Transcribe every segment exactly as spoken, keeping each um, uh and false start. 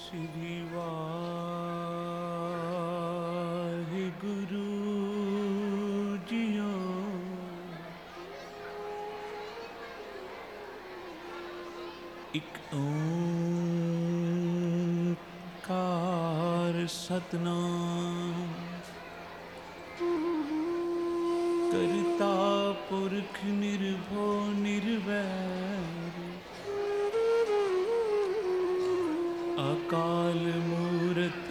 श्री वाहिगुरु जीओ। एक ओंकार सतनाम करता पुरख निर्भो निर्वैर अकाल मूरत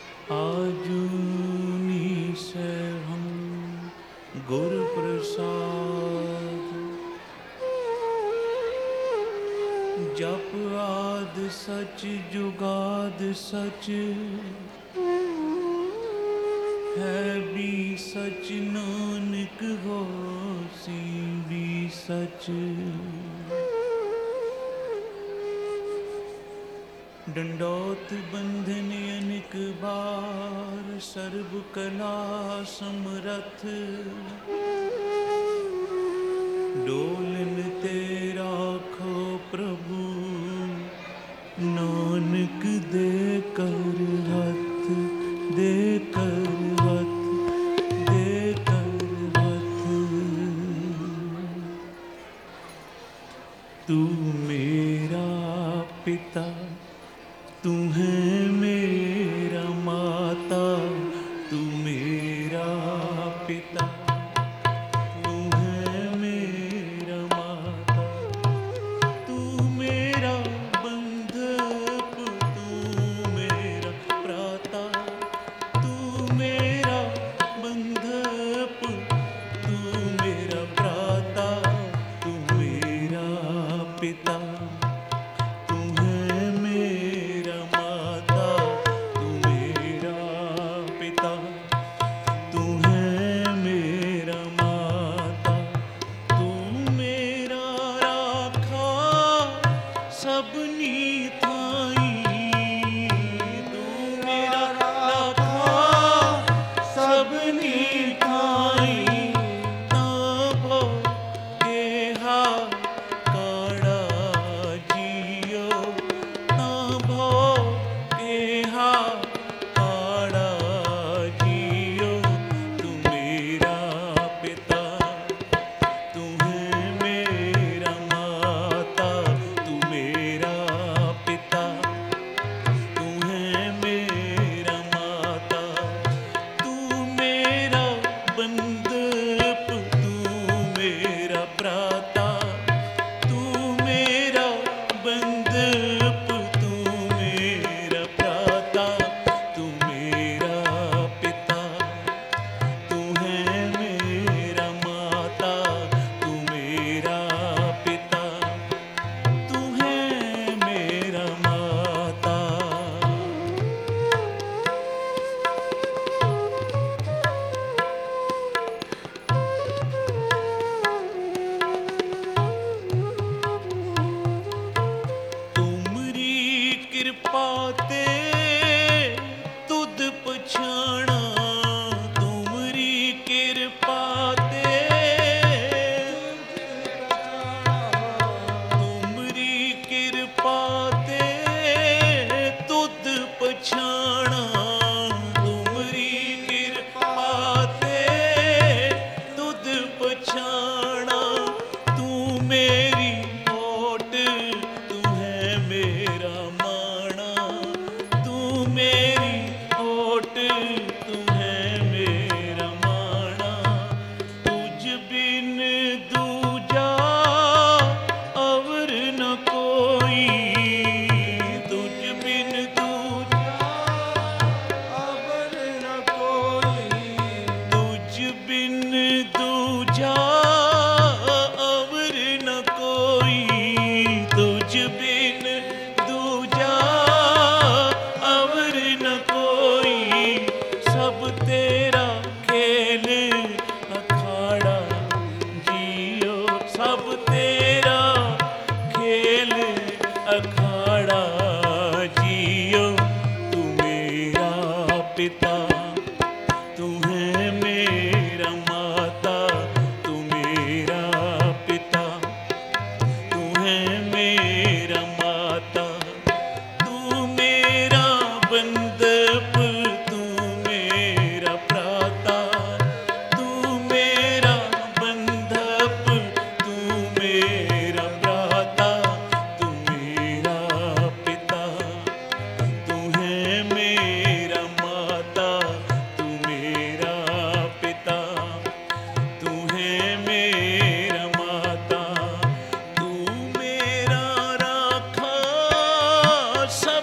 आजूनी सैभं गुरु प्रसाद। जप आद सच जुगाद सच है भी सच नानक होसी भी सच। डंडौत बंधन अनेक बार सर्व कला समरथ डोलन ते राखो प्रभु नानक दे कर हथ दे कर हथ दे कर हथ। तू मेरा पिता तू है मेरा माता तू मेरा पिता तू है मेरा माता तू मेरा बंधप तू मेरा प्राता तू मेरा बंधप तू मेरा प्राता तू मेरा पिता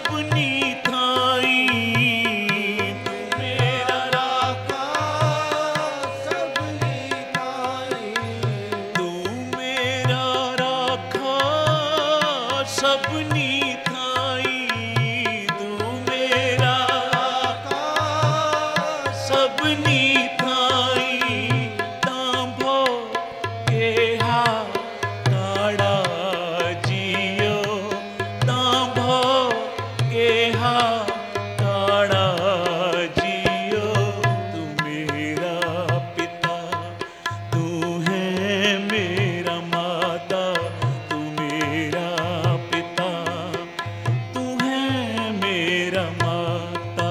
सबनी थाई तू मेरा राखा सबनी थाई तू मेरा राखा सबनी थाई तू मेरा राखा सबनी थाई तांभो केहा काड़ा जियो तांभो केहा काड़ा जियो तू मेरा पिता तू है मेरा माता तू मेरा पिता तू है मेरा माता।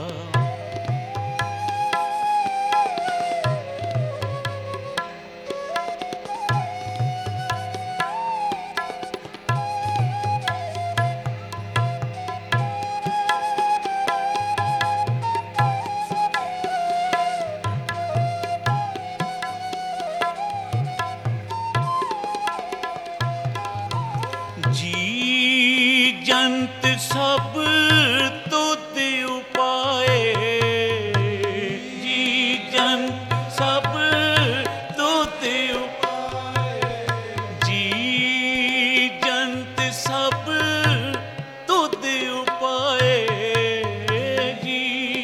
जी जंत सब तुत उपाए जी जंत सब तुत उपाए जी जंत सब तुत उपाए जी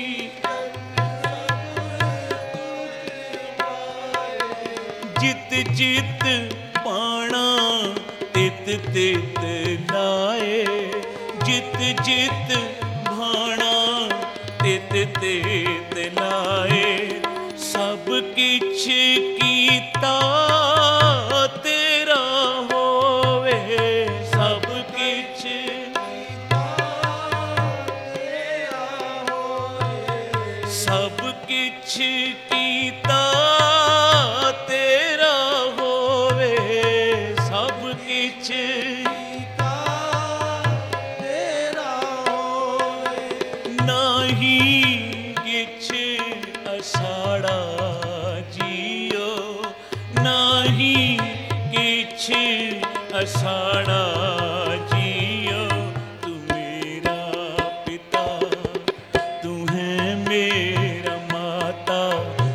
जित जित पाणा तित तित लाए जित जित भाणा तित तित लाए सब किछ कीता तेरा होवे सब किछ सब किछ कीता तेरा होवे सब किछ नाही किछ असाड़ा जियो नाही किछ असाड़ा जियो तू मेरा पिता तू है मेरा माता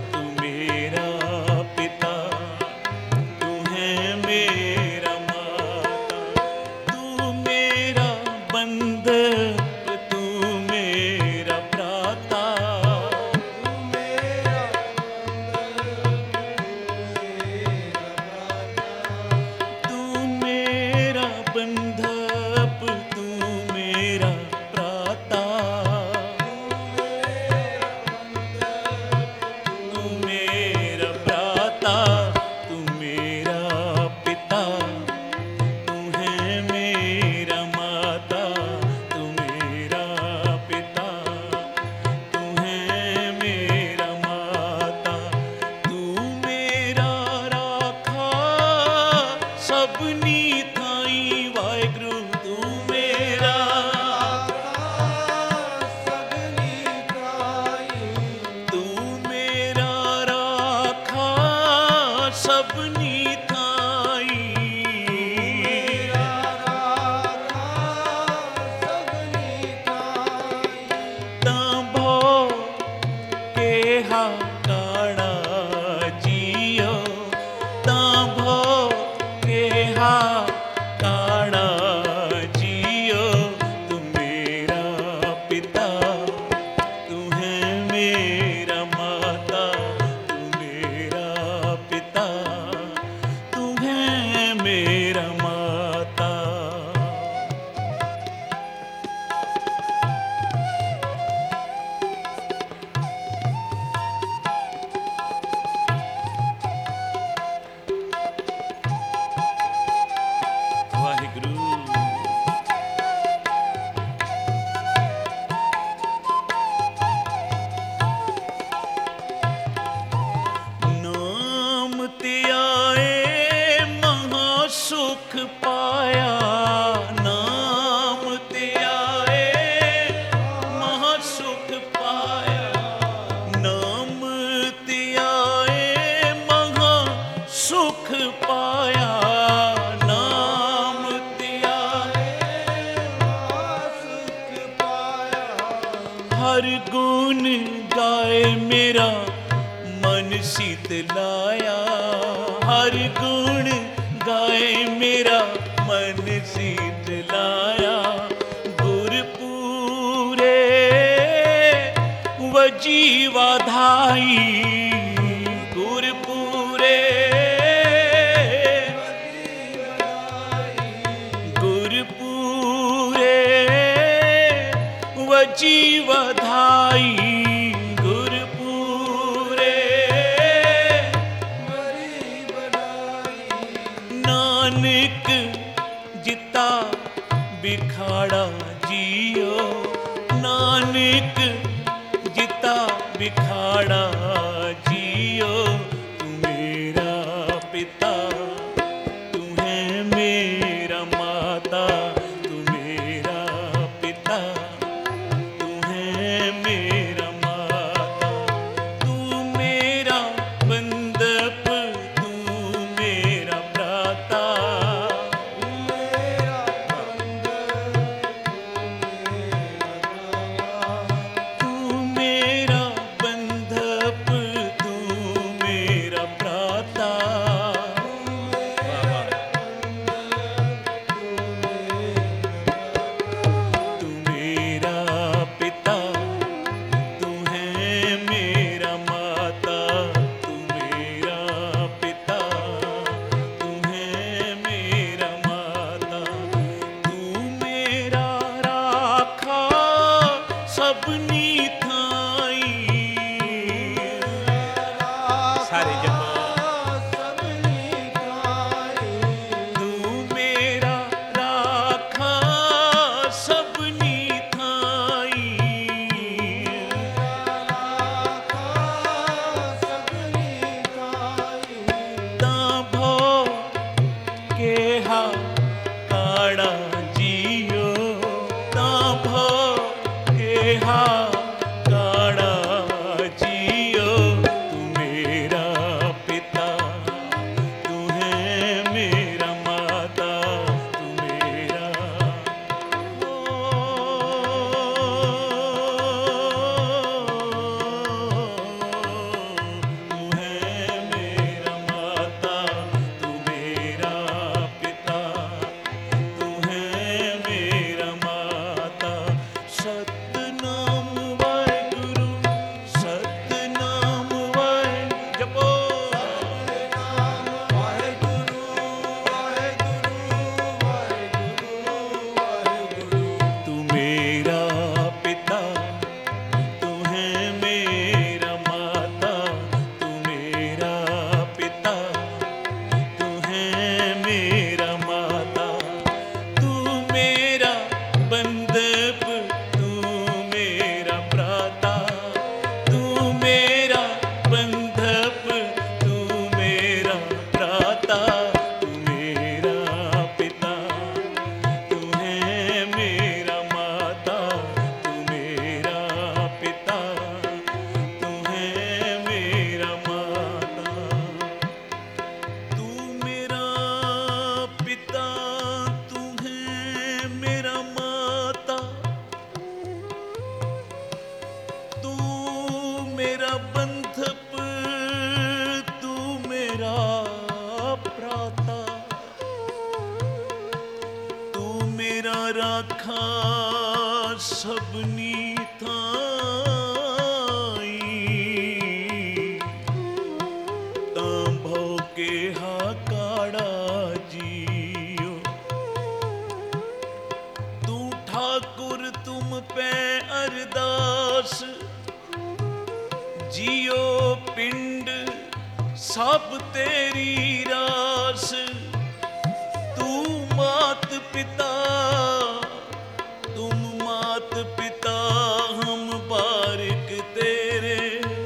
हर गुण गाए मेरा मन शीतलाया, हर गुण गाए मेरा मन शीतलाया। गुरपूरे वजीवाधाई, गुरपूरे गुरपूरे वजीवाधाई, गुरपूरे नानक जिता बिखाड़ा जियो, नानक जिता बिखाड़ा जियो। तू मेरा पिता, तू है मेरा माता, तू मेरा पिता, तू है मेरा माता। तू मेरा बंधप, तू मेरा भ्राता, तू मेरा बंधप, तू मेरा भ्राता। तू मेरा पिता, तू है मेरा माता, तू मेरा पिता, तू है मेरा माता। तू मेरा राखा सबनी थाई, सारे जहां तू मेरा राखा सबनी थाई। ताभो केहा काड़ा जियो, ताभो केहा काड़ा जियो। तू मेरा पिता, तू है मेरा माता, तू मेरा तू है मेरा माता, तू मेरा पिता, तू है मेरा माता। सतनाम वाहेगुरु, सतनाम वाहे जपो, तू मेरा पिता, तू है मेरा माता, तू मेरा पिता, तू है मेरा माता। तू मेरा बंधप, तू मेरा भ्राता, तू मेरा बंधप, तू मेरा भ्राता। तू मेरा पिता, तू है मेरा माता, तू मेरा पिता, तू है मेरा माता। तू मेरा पिता, तू है मेरा माता, तू मेरा बंधप, तू मेरा भ्राता, तू मेरा राखा सबनी थाई। तांभो केहा काड़ा जियो, तू ठाकुर तुम पे अरदास, जियो पिंड सब तेरी रास। तू मात पिता, तुम मात पिता, हम बारिक तेरे।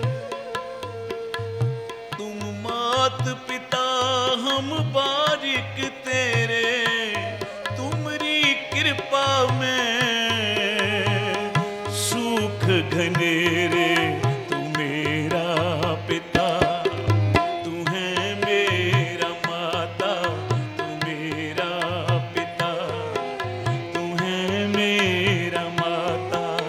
तुम मात पिता, हम बारिक तेरे। तुमरी कृपा में सुख घनेरे। तू मेरा पिता, तू है मेरा माता, तू मेरा पिता, तू है मेरा माता।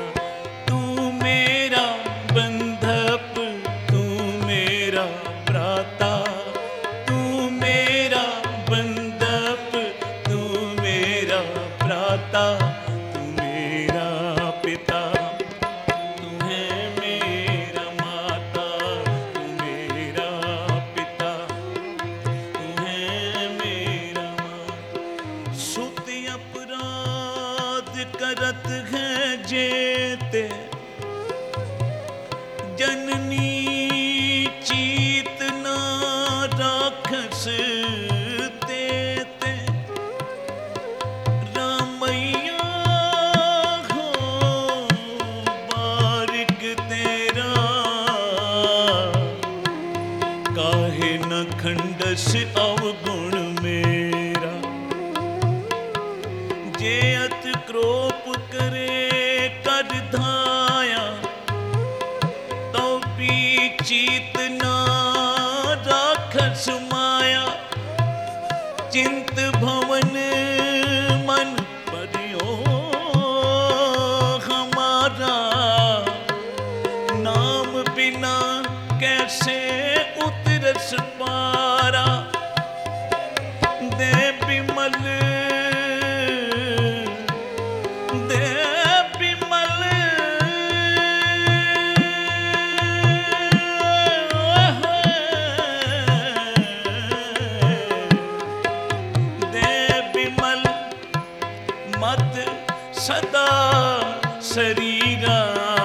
जेते जननी चीत ना राखस तेते रामैया हो बारिक तेरा काहे न खंडस अवगुण मेरा जे अत क्रोप करे कर धाया तो भी चीत ना राखस माया चिंत भवन मन परियो हमारा नाम बिना कैसे उतरस पारा दे बिमल दे बिमल दे बिमल मत सदा शरीरा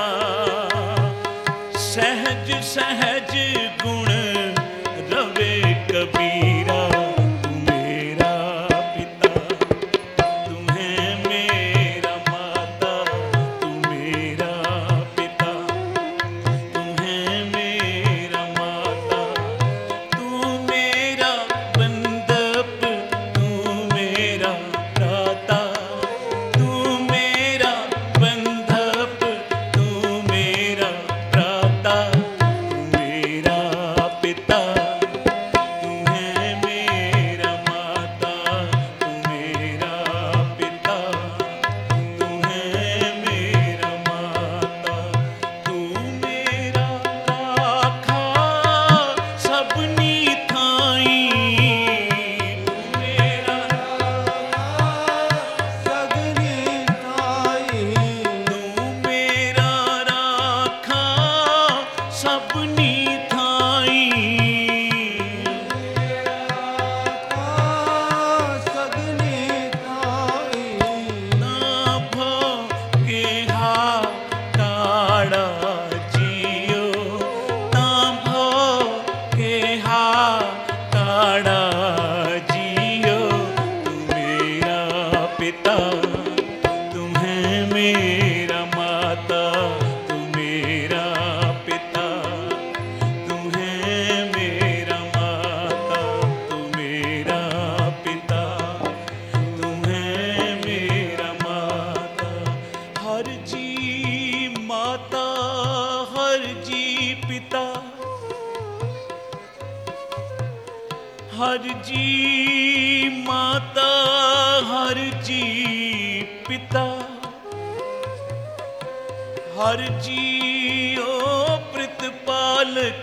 सहज सहज गुण रवे कबीरा तू मेरा पिता तू है मेरा माता तू मेरा पिता तू है मेरा माता तू मेरा बंधप तू मेरा भ्राता तू मेरा बंधप तू मेरा भ्राता तू मेरा पिता तू है मेरा माता तू मेरा पिता तू है मेरा माता तू मेरा राखा सबनी थाई तू मेरा सगनी ताई तू मेरा राखा सबनी थाई सगनी ताई ना भो केहा काड़ा जियो ना भो केहा काड़ा जियो तू मेरा पिता तू है मेरा माता तू मेरा पिता तू है मेरा माता तू मेरा पिता तू है मेरा माता हर जी माता हर जी पिता हर जी माता हर जी पिता हर जी ओ प्रतिपालक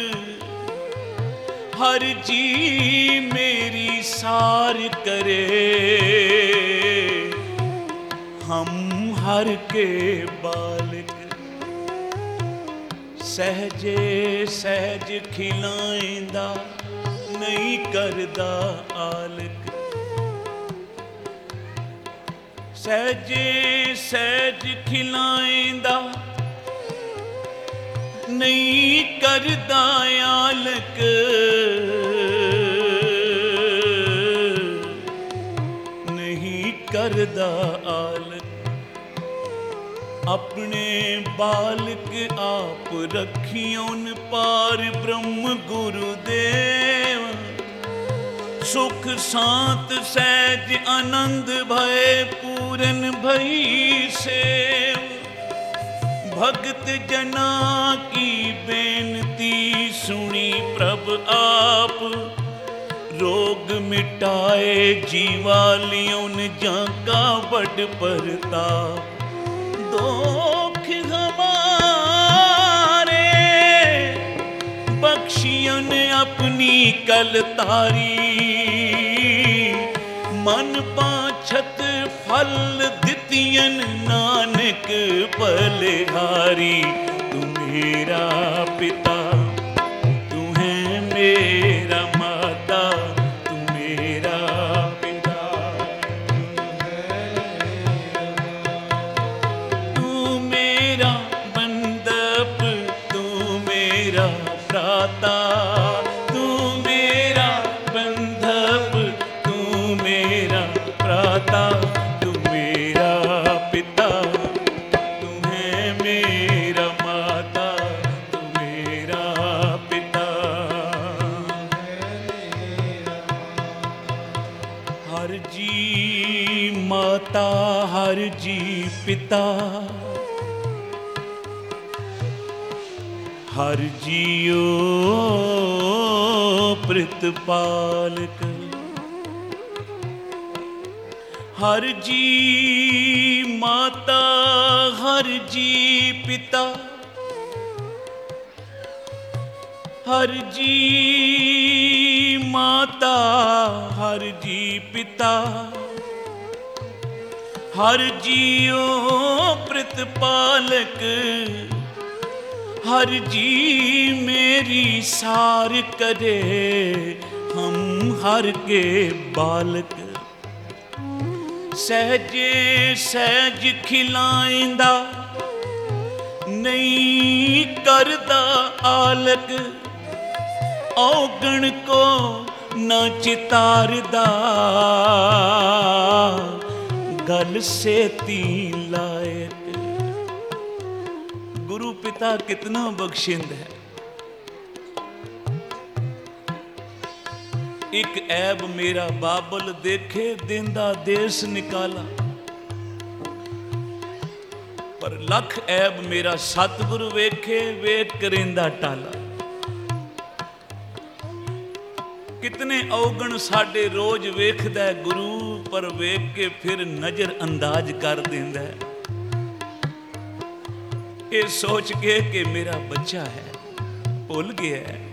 हर जी मेरी सार करे हम हर के बालक सहजे सहज खिलाएंदा नहीं करदा आलक सहजे सहज खिलाएंदा नहीं करदा आलक नहीं करदा आलक अपने बालक आप रखियोन पार ब्रह्म गुरुदेव सुख शांत सहज आनंद भय पूरन भई सेव भगत जना की बेनती सुनी प्रभ आप रोग मिटाए जीवालियों ने जाका बड़ परताप दुख हमारे बख्शियन अपनी कलतारी मन पाछत फल दितियन नानक बलिहारी तू मेरा पिता तू है मेरा माता तू मेरा पिता माता हर जी पिता हर जियो प्रितपालक हर जी माता हर जी पिता हर जी माता हर जी पिता हर जियो प्रितपालक हर जी मेरी सार करे हम हर के बालक सहजे सहज खिलाइंदा नहीं करदा आलक औगण को न चितारदा गल सेती लायक। गुरु पिता कितना बख्शिंद है। एक ऐब मेरा बाबल देखे देंदा देश निकाला पर लख ऐब मेरा सतगुरु वेखे वेख करेंदा टाला। कितने औगण साडे रोज वेखदा है गुरु पर वेख के फिर नजर अंदाज कर देंदा है ये सोच के कि मेरा बच्चा है भुल गया है।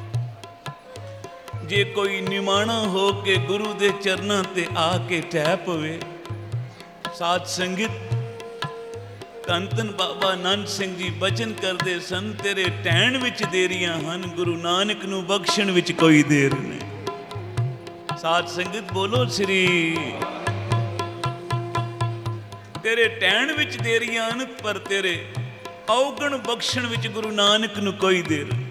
जे कोई निमाणा हो के गुरु दे चरना ते आके टह पवे साध संगत धन धन बाबा नानक सिंह जी बचन करते सन तेरे टहन विच देरियां हन गुरु नानक नू बख्शण विच कोई देर नहीं। साध संगत बोलो श्री तेरे टहन विच देरियां हन पर तेरे औगण बख्शण विच गुरु नानक नू कोई देर नहीं।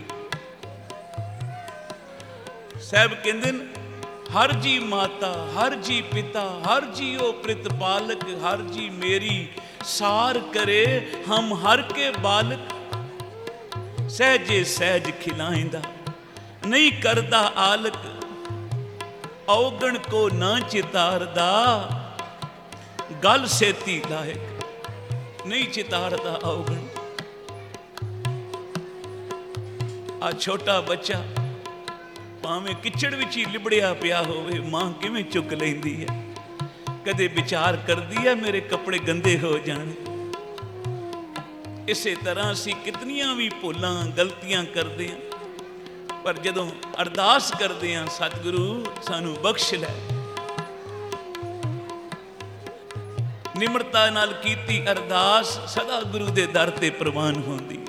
साहब कहते हर जी माता हर जी पिता हर जी ओ प्रितपालक हर जी मेरी सार करे हम हर के बालक सहजे सहज खिलाइंदा नहीं करदा आलक औगण को ना चितारदा गल सेती लायक नहीं चितारदा औगण। आ छोटा बच्चा भावें किचड़ विच ही लिबड़िया पिया होवे मां किवें चुक लैंदी है कदे विचार करदी है मेरे कपड़े गंदे हो जाने। इसे तरह असीं कितनियां भी भुलां गलतियां करदे हां पर जदों अरदास करदे हां सतगुरु सानू बख्श लै निमरता नाल कीती अरदास सदा गुरु दे दर ते प्रवान होंदी।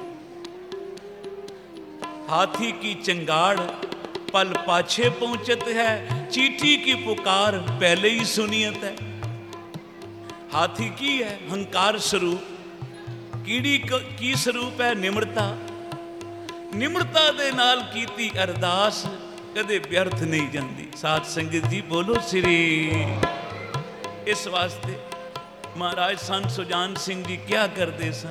हाथी की चंगाड़ पल पाछे पहुंचत है चींटी की पुकार पहले ही सुनियत है। हाथी की है हंकार स्वरूप कीड़ी की स्वरूप है निमरता। निमरता दे नाल कीती अरदास कदे व्यर्थ नहीं जाती। साध संगत जी बोलो श्री। इस वास्ते महाराज संत सुजान सिंह जी क्या करते सन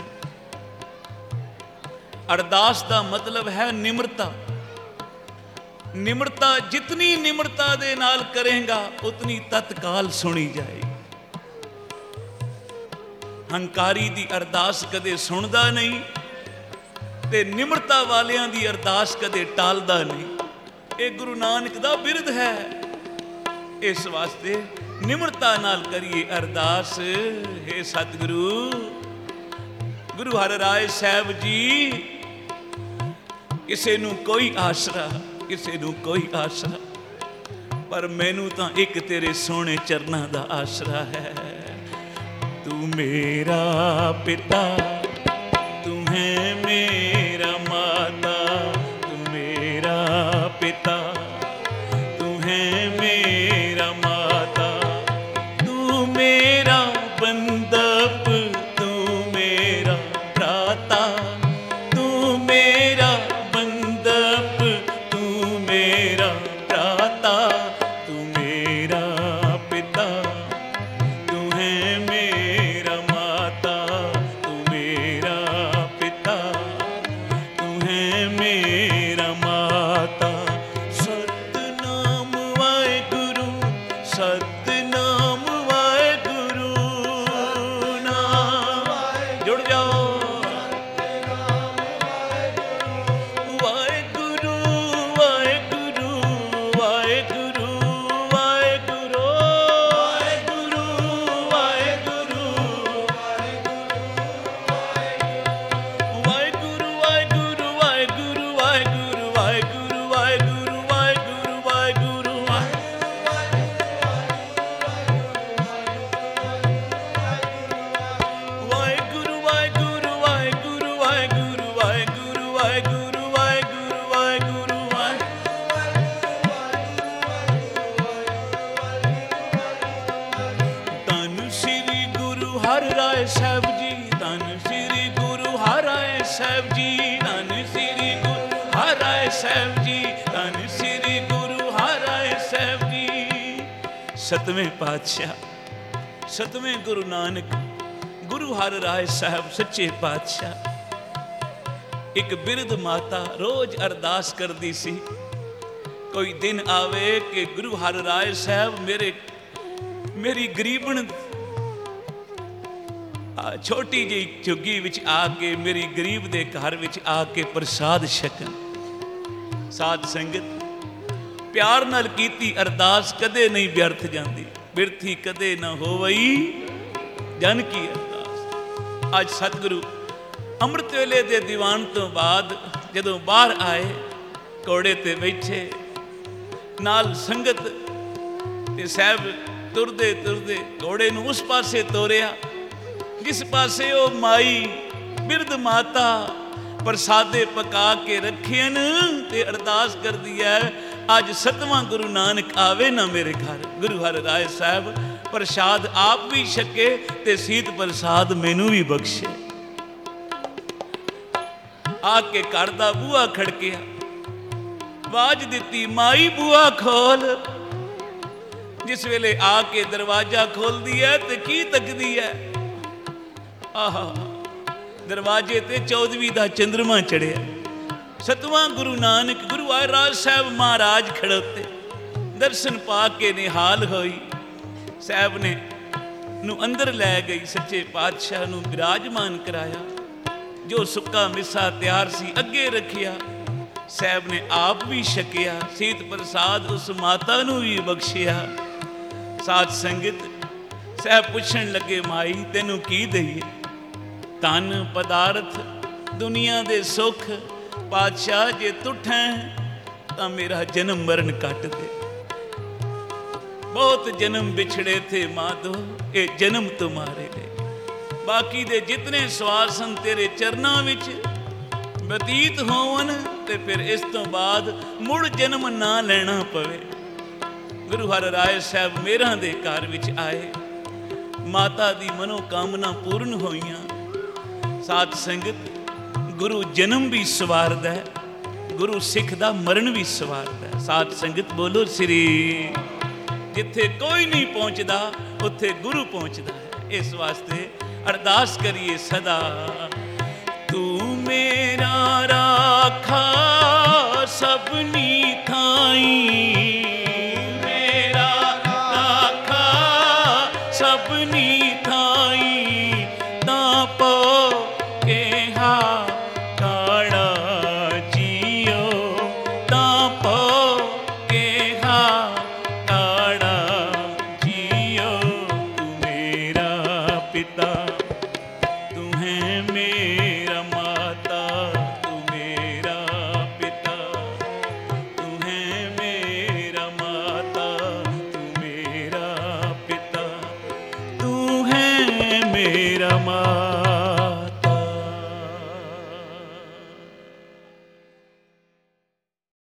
अरदास का मतलब है निमरता। निमरता जितनी निमरता दे नाल करेगा उतनी तत्काल सुनी जाएगी। हंकारी दी अरदास कदे सुनदा नहीं ते निमरता वालियां दी अरदास कदे टालदा नहीं। ये गुरु नानक दा बिरद है। इस वास्ते निमरता नाल करिए अरदास। हे सतगुरु गुरु हर राय साहब जी किसे नू कोई आसरा किसी नू कोई आसरा पर मैनू तो एक तेरे सोने चरना दा आसरा है। तू मेरा पिता तू है मेरा माता तू मेरा पिता तू है मेरा माता तू मेरा बंदप तू मेरा भ्राता तू मेरा बंदप तू मेरा भ्राता तू मेरा पिता तू है मेरा माता तू मेरा ਧੰਨ ਸ੍ਰੀ ਗੁਰੂ ਹਰਿ ਸਾਹਿਬ ਜੀ, ਧੰਨ ਸ੍ਰੀ ਗੁਰੂ ਹਰਿ ਸਾਹਿਬ ਜੀ, ਧੰਨ ਸ੍ਰੀ ਗੁਰੂ ਹਰਿ ਸਾਹਿਬ ਜੀ। ਸਤਵੇਂ ਪਾਤਸ਼ਾਹ, ਸਤਵੇਂ ਗੁਰੂ ਨਾਨਕ ਗੁਰੂ ਹਰਿ ਰਾਏ ਸਾਹਿਬ ਸੱਚੇ ਪਾਤਸ਼ਾਹ। ਇੱਕ ਬਿਰਧ ਮਾਤਾ ਰੋਜ਼ ਅਰਦਾਸ ਕਰਦੀ ਸੀ, ਕੋਈ ਦਿਨ ਆਵੇ ਕਿ ਗੁਰੂ ਹਰਿ ਰਾਏ ਸਾਹਿਬ ਮੇਰੇ ਮੇਰੀ ਗਰੀਬਣ ਛੋਟੀ ਜਿਹੀ ਝੁੱਗੀ ਵਿੱਚ ਆ ਕੇ ਮੇਰੀ ਗਰੀਬ ਦੇ ਘਰ ਵਿੱਚ ਆ ਕੇ ਪ੍ਰਸਾਦ ਛਕਣ। ਸਾਧ ਸੰਗਤ, ਪਿਆਰ ਨਾਲ ਕੀਤੀ ਅਰਦਾਸ ਕਦੇ ਨਹੀਂ ਵਿਅਰਥ ਜਾਂਦੀ, ਬਿਰਥੀ ਕਦੇ ਨਾ ਹੋਵਈ ਜਨ ਕੀ ਅਰਦਾਸ। ਅੱਜ ਸਤਿਗੁਰੂ ਅੰਮ੍ਰਿਤ ਵੇਲੇ ਦੇ ਦੀਵਾਨ ਤੋਂ ਬਾਅਦ ਜਦੋਂ ਬਾਹਰ ਆਏ, ਘੋੜੇ ਤੇ ਬੈਠੇ, ਨਾਲ ਸੰਗਤ ਤੇ ਸਾਹਿਬ ਤੁਰਦੇ ਤੁਰਦੇ ਘੋੜੇ ਨੂੰ ਉਸ ਪਾਸੇ ਤੋਰਿਆ ਜਿਸ ਪਾਸੇ ਉਹ ਮਾਈ ਬਿਰਧ ਮਾਤਾ ਪ੍ਰਸਾਦੇ ਪਕਾ ਕੇ ਰੱਖੇ ਨੇ ਤੇ ਅਰਦਾਸ ਕਰਦੀ ਹੈ, ਅੱਜ ਸਤਵਾਂ ਗੁਰੂ ਨਾਨਕ ਆਵੇ ਨਾ ਮੇਰੇ ਘਰ। ਗੁਰੂ ਹਰਿ ਰਾਏ ਸਾਹਿਬ ਪ੍ਰਸਾਦ ਆਪ ਵੀ ਛਕੇ ਤੇ ਸੀਤ ਪ੍ਰਸਾਦ ਮੈਨੂੰ ਵੀ ਬਖਸ਼ੇ। ਆ ਕੇ ਘਰ ਦਾ ਬੂਹਾ ਖੜਕਿਆ, ਆਵਾਜ਼ ਦਿੱਤੀ, ਮਾਈ ਬੂਹਾ ਖੋਲ। ਜਿਸ ਵੇਲੇ ਆ ਕੇ ਦਰਵਾਜ਼ਾ ਖੋਲਦੀ ਹੈ ਤੇ ਕੀ ਤੱਕਦੀ ਹੈ, ਆਹਾ, ਦਰਵਾਜ਼ੇ ਤੇ ਚੌਦਵੀਂ ਦਾ ਚੰਦਰਮਾ ਚੜਿਆ। ਸਤਵਾਂ ਗੁਰੂ ਨਾਨਕ ਗੁਰੂ ਹਰਿ ਰਾਏ ਸਾਹਿਬ ਮਹਾਰਾਜ ਖੜੋਤੇ, ਦਰਸ਼ਨ ਪਾ ਕੇ ਨਿਹਾਲ ਹੋਈ। ਸਾਹਿਬ ਨੇ ਨੂੰ ਅੰਦਰ ਲੈ ਗਈ, ਸੱਚੇ ਪਾਤਸ਼ਾਹ ਨੂੰ ਬਿਰਾਜਮਾਨ ਕਰਾਇਆ। ਜੋ ਸੁੱਕਾ ਮਿੱਸਾ ਤਿਆਰ ਸੀ ਅੱਗੇ ਰੱਖਿਆ, ਸਾਹਿਬ ਨੇ ਆਪ ਵੀ ਛਕਿਆ, ਸੀਤ ਪ੍ਰਸਾਦ ਉਸ ਮਾਤਾ ਨੂੰ ਵੀ ਬਖਸ਼ਿਆ। ਸਾਧ ਸੰਗਤ, ਸਾਹਿਬ ਪੁੱਛਣ ਲੱਗੇ, ਮਾਈ ਤੈਨੂੰ ਕੀ ਦਈਏ? ਧਨ ਪਦਾਰਥ ਦੁਨੀਆ ਦੇ ਸੁੱਖ, ਪਾਤਸ਼ਾਹ ਜੇ ਤੁਠੈਂ ਤਾਂ ਮੇਰਾ ਜਨਮ ਮਰਨ ਕੱਟ ਦੇ। ਬਹੁਤ ਜਨਮ ਵਿਛੜੇ ਥੇ ਮਾਧੋ, ਇਹ ਜਨਮ ਤੁਮਾਰੇ ਲਈ। ਬਾਕੀ ਦੇ ਜਿਤਨੇ ਸਵਾਸ ਹਨ ਤੇਰੇ ਚਰਨਾਂ ਵਿੱਚ ਬਤੀਤ ਹੋਵਨ ਤੇ ਫਿਰ ਇਸ ਤੋਂ ਬਾਅਦ ਮੁੜ ਜਨਮ ਨਾ ਲੈਣਾ ਪਵੇ। ਗੁਰੂ ਹਰਿ ਰਾਏ ਸਾਹਿਬ ਮੇਰਾਂ ਦੇ ਘਰ ਵਿੱਚ ਆਏ, ਮਾਤਾ ਦੀ ਮਨੋਕਾਮਨਾ ਪੂਰਨ ਹੋਈਆਂ। ਸਾਧ ਸੰਗਤ, ਗੁਰੂ ਜਨਮ ਵੀ ਸਵਾਰਦਾ ਹੈ, ਗੁਰੂ ਸਿੱਖ ਦਾ ਮਰਨ ਵੀ ਸਵਾਰਦਾ ਹੈ। ਸਾਧ ਸੰਗਤ ਬੋਲੋ ਸ੍ਰੀ। ਜਿੱਥੇ ਕੋਈ ਨਹੀਂ ਪਹੁੰਚਦਾ ਉੱਥੇ ਗੁਰੂ ਪਹੁੰਚਦਾ ਹੈ। ਇਸ ਵਾਸਤੇ ਅਰਦਾਸ ਕਰੀਏ ਸਦਾ, ਤੂੰ ਮੇਰਾ ਰਾਖਾ ਸਭਨੀ ਥਾਈ, ਮੇਰਾ ਰਾਖਾ ਸਭਨੀ ਥਾਈ।